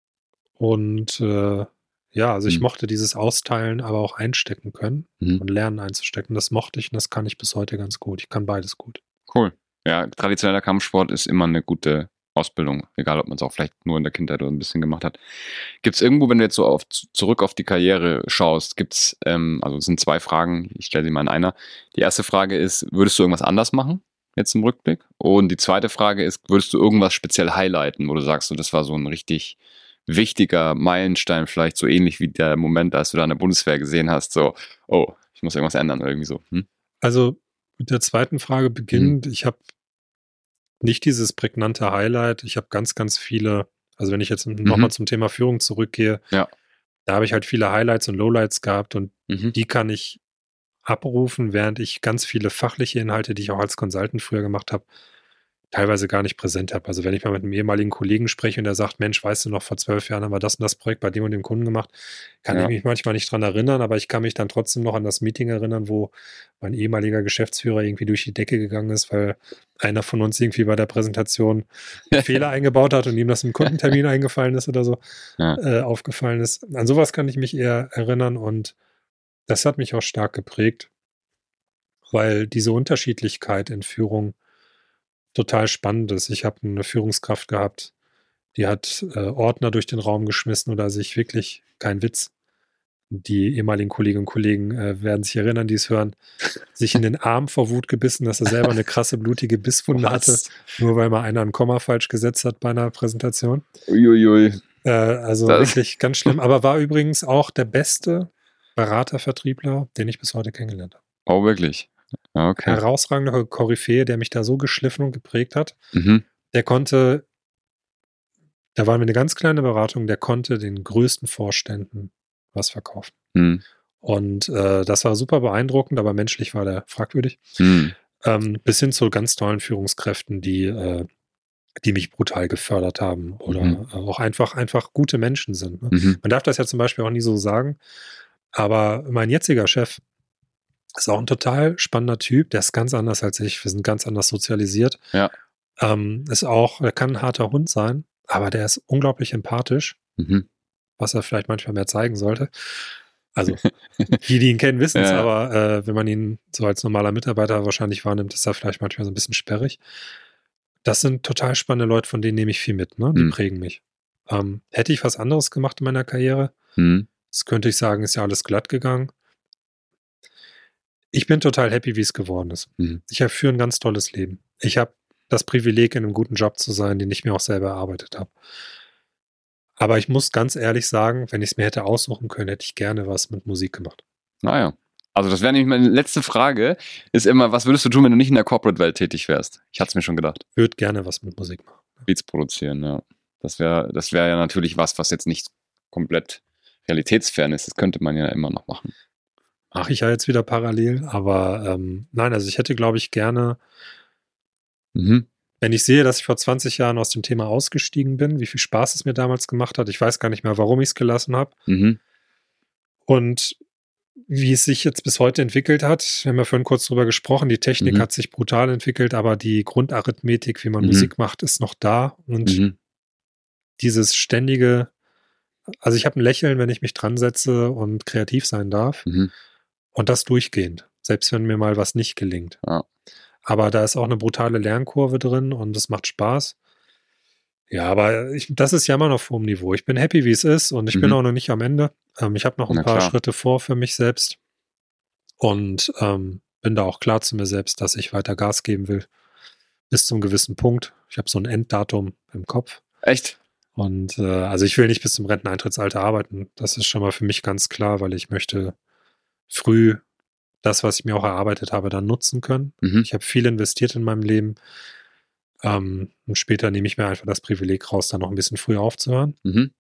und äh, ja, also ich mhm. mochte dieses Austeilen, aber auch einstecken können mhm. und lernen einzustecken. Das mochte ich und das kann ich bis heute ganz gut. Ich kann beides gut. Cool. Ja, traditioneller Kampfsport ist immer eine gute Ausbildung, egal ob man es auch vielleicht nur in der Kindheit oder ein bisschen gemacht hat. Gibt es irgendwo, wenn du jetzt so auf, zurück auf die Karriere schaust, gibt es, ähm, also es sind zwei Fragen, ich stelle sie mal in einer. Die erste Frage ist, würdest du irgendwas anders machen, jetzt im Rückblick? Und die zweite Frage ist, würdest du irgendwas speziell highlighten, wo du sagst, so, das war so ein richtig wichtiger Meilenstein, vielleicht so ähnlich wie der Moment, als du da in der Bundeswehr gesehen hast, so, oh, ich muss irgendwas ändern oder irgendwie so. Hm? Also mit der zweiten Frage beginnend, hm. ich habe nicht dieses prägnante Highlight. Ich habe ganz, ganz viele, also wenn ich jetzt mhm. nochmal zum Thema Führung zurückgehe, ja. da habe ich halt viele Highlights und Lowlights gehabt und mhm. die kann ich abrufen, während ich ganz viele fachliche Inhalte, die ich auch als Consultant früher gemacht habe, teilweise gar nicht präsent habe. Also wenn ich mal mit einem ehemaligen Kollegen spreche und der sagt, Mensch, weißt du noch, vor zwölf Jahren haben wir das und das Projekt bei dem und dem Kunden gemacht, kann ja. ich mich manchmal nicht dran erinnern, aber ich kann mich dann trotzdem noch an das Meeting erinnern, wo mein ehemaliger Geschäftsführer irgendwie durch die Decke gegangen ist, weil einer von uns irgendwie bei der Präsentation einen Fehler eingebaut hat und ihm das im Kundentermin eingefallen ist oder so, ja. äh, aufgefallen ist. An sowas kann ich mich eher erinnern und das hat mich auch stark geprägt, weil diese Unterschiedlichkeit in Führung total spannend ist. Ich habe eine Führungskraft gehabt, die hat äh, Ordner durch den Raum geschmissen oder sich wirklich, kein Witz, die ehemaligen Kolleginnen und Kollegen äh, werden sich erinnern, die es hören, sich in den Arm vor Wut gebissen, dass er selber eine krasse blutige Bisswunde Was? hatte, nur weil mal einer ein Komma falsch gesetzt hat bei einer Präsentation. Uiuiui. Äh, also das wirklich ganz schlimm, aber war übrigens auch der beste Berater-Vertriebler, den ich bis heute kennengelernt habe. Oh, wirklich? Okay. Herausragende Koryphäe, der mich da so geschliffen und geprägt hat. Mhm. Der konnte Da waren wir eine ganz kleine Beratung, der konnte den größten Vorständen was verkaufen. Hm. Und äh, das war super beeindruckend, aber menschlich war der fragwürdig. Hm. Ähm, bis hin zu ganz tollen Führungskräften, die, äh, die mich brutal gefördert haben oder Mhm. äh, auch einfach, einfach gute Menschen sind. Ne? Mhm. Man darf das ja zum Beispiel auch nie so sagen, aber mein jetziger Chef ist auch ein total spannender Typ, der ist ganz anders als ich, wir sind ganz anders sozialisiert. Ja. Ähm, ist auch, er kann ein harter Hund sein, aber der ist unglaublich empathisch, Mhm. was er vielleicht manchmal mehr zeigen sollte. Also, die, die ihn kennen, wissen es, Ja, ja. aber äh, wenn man ihn so als normaler Mitarbeiter wahrscheinlich wahrnimmt, ist er vielleicht manchmal so ein bisschen sperrig. Das sind total spannende Leute, von denen nehme ich viel mit, ne? Die Hm. prägen mich. Ähm, hätte ich was anderes gemacht in meiner Karriere, Hm. das könnte ich sagen, ist ja alles glatt gegangen. Ich bin total happy, wie es geworden ist. Mhm. Ich führe ein ganz tolles Leben. Ich habe das Privileg, in einem guten Job zu sein, den ich mir auch selber erarbeitet habe. Aber ich muss ganz ehrlich sagen, wenn ich es mir hätte aussuchen können, hätte ich gerne was mit Musik gemacht. Naja. Also das wäre nämlich meine letzte Frage, ist immer, was würdest du tun, wenn du nicht in der Corporate-Welt tätig wärst? Ich hatte es mir schon gedacht. Würde gerne was mit Musik machen. Beats produzieren, ja. Das wäre das wäre ja natürlich was, was jetzt nicht komplett realitätsfern ist. Das könnte man ja immer noch machen. Mache ich ja jetzt wieder parallel, aber ähm, nein, also ich hätte, glaube ich, gerne, Mhm. wenn ich sehe, dass ich vor zwanzig Jahren aus dem Thema ausgestiegen bin, wie viel Spaß es mir damals gemacht hat. Ich weiß gar nicht mehr, warum ich es gelassen habe. Mhm. Und wie es sich jetzt bis heute entwickelt hat, wir haben ja vorhin kurz drüber gesprochen, die Technik Mhm. hat sich brutal entwickelt, aber die Grundarithmetik, wie man Mhm. Musik macht, ist noch da. Und Mhm. dieses ständige, also ich habe ein Lächeln, wenn ich mich dran setze und kreativ sein darf. Mhm. Und das durchgehend, selbst wenn mir mal was nicht gelingt. Ja. Aber da ist auch eine brutale Lernkurve drin und es macht Spaß. Ja, aber ich, das ist ja immer noch auf hohem Niveau. Ich bin happy, wie es ist und ich bin Mhm. auch noch nicht am Ende. Ähm, ich habe noch ein Na paar klar. Schritte vor für mich selbst und ähm, bin da auch klar zu mir selbst, dass ich weiter Gas geben will. Bis zum gewissen Punkt. Ich habe so ein Enddatum im Kopf. Echt? Und äh, also ich will nicht bis zum Renteneintrittsalter arbeiten. Das ist schon mal für mich ganz klar, weil ich möchte früh das, was ich mir auch erarbeitet habe, dann nutzen können. Mhm. Ich habe viel investiert in meinem Leben. Ähm, und später nehme ich mir einfach das Privileg raus, dann noch ein bisschen früher aufzuhören Mhm.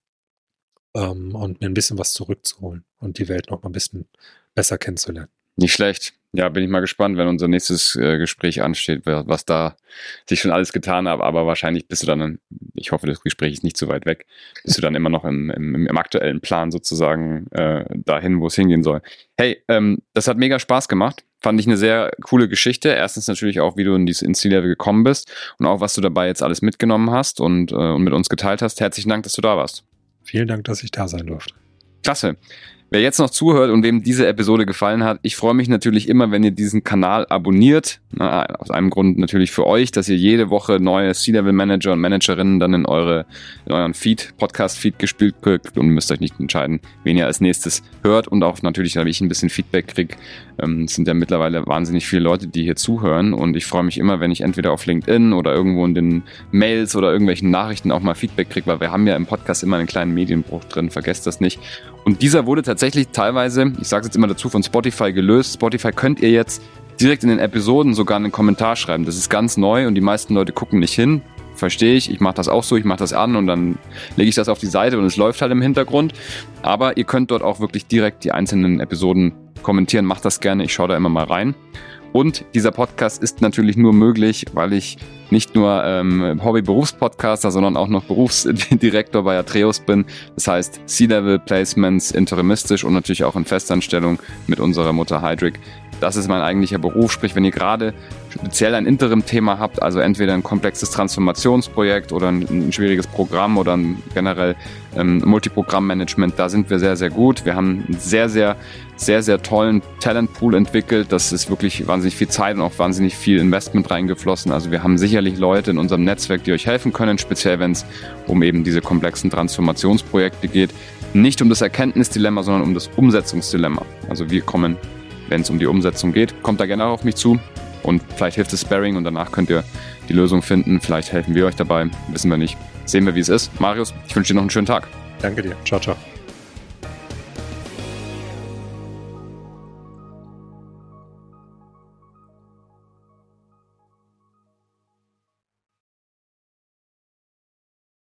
ähm, und mir ein bisschen was zurückzuholen und die Welt noch mal ein bisschen besser kennenzulernen. Nicht schlecht. Ja, bin ich mal gespannt, wenn unser nächstes äh, Gespräch ansteht, wer- was da sich schon alles getan hat. Aber wahrscheinlich bist du dann, ich hoffe, das Gespräch ist nicht zu weit weg, bist du dann immer noch im, im, im aktuellen Plan sozusagen äh, dahin, wo es hingehen soll. Hey, ähm, das hat mega Spaß gemacht. Fand ich eine sehr coole Geschichte. Erstens natürlich auch, wie du in dieses ins C-Level gekommen bist und auch, was du dabei jetzt alles mitgenommen hast und, äh, und mit uns geteilt hast. Herzlichen Dank, dass du da warst. Vielen Dank, dass ich da sein durfte. Klasse. Wer jetzt noch zuhört und wem diese Episode gefallen hat, ich freue mich natürlich immer, wenn ihr diesen Kanal abonniert. Na, aus einem Grund natürlich für euch, dass ihr jede Woche neue C-Level-Manager und Managerinnen dann in, eure, in euren Feed, Podcast-Feed gespielt kriegt und müsst euch nicht entscheiden, wen ihr als nächstes hört. Und auch natürlich, da ich ein bisschen Feedback kriege, ähm, sind ja mittlerweile wahnsinnig viele Leute, die hier zuhören. Und ich freue mich immer, wenn ich entweder auf LinkedIn oder irgendwo in den Mails oder irgendwelchen Nachrichten auch mal Feedback kriege, weil wir haben ja im Podcast immer einen kleinen Medienbruch drin, vergesst das nicht. Und dieser wurde tatsächlich teilweise, ich sage es jetzt immer dazu, von Spotify gelöst. Spotify könnt ihr jetzt direkt in den Episoden sogar einen Kommentar schreiben. Das ist ganz neu und die meisten Leute gucken nicht hin. Verstehe ich, ich mache das auch so, ich mache das an und dann lege ich das auf die Seite und es läuft halt im Hintergrund. Aber ihr könnt dort auch wirklich direkt die einzelnen Episoden kommentieren. Macht das gerne, ich schaue da immer mal rein. Und dieser Podcast ist natürlich nur möglich, weil ich nicht nur ähm, Hobby-Berufspodcaster, sondern auch noch Berufsdirektor bei Atreus bin. Das heißt C-Level-Placements interimistisch und natürlich auch in Festanstellung mit unserer Mutter Heidrick. Das ist mein eigentlicher Beruf. Sprich, wenn ihr gerade speziell ein Interim-Thema habt, also entweder ein komplexes Transformationsprojekt oder ein, ein schwieriges Programm oder ein generell ähm, Multiprogrammmanagement, da sind wir sehr, sehr gut. Wir haben einen sehr, sehr, sehr, sehr tollen Talentpool entwickelt. Das ist wirklich wahnsinnig viel Zeit und auch wahnsinnig viel Investment reingeflossen. Also wir haben sicherlich Leute in unserem Netzwerk, die euch helfen können, speziell wenn es um eben diese komplexen Transformationsprojekte geht. Nicht um das Erkenntnisdilemma, sondern um das Umsetzungsdilemma. Also wir kommen, wenn es um die Umsetzung geht, kommt da gerne auch auf mich zu und vielleicht hilft das Sparring und danach könnt ihr die Lösung finden. Vielleicht helfen wir euch dabei, wissen wir nicht. Sehen wir, wie es ist. Marius, ich wünsche dir noch einen schönen Tag. Danke dir. Ciao, ciao.